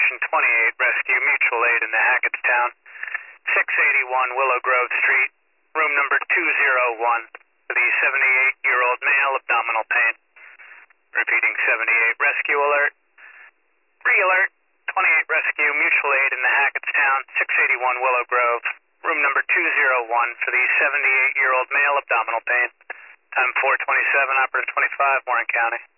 Station 28, rescue mutual aid in the Hackettstown, 681 Willow Grove Street, room number 201, for the 78-year-old male, abdominal pain. Repeating 78, rescue alert. Re-alert, 28 rescue mutual aid in the Hackettstown, 681 Willow Grove, room number 201, for the 78-year-old male, abdominal pain. Time 4:27, operative 25, Warren County.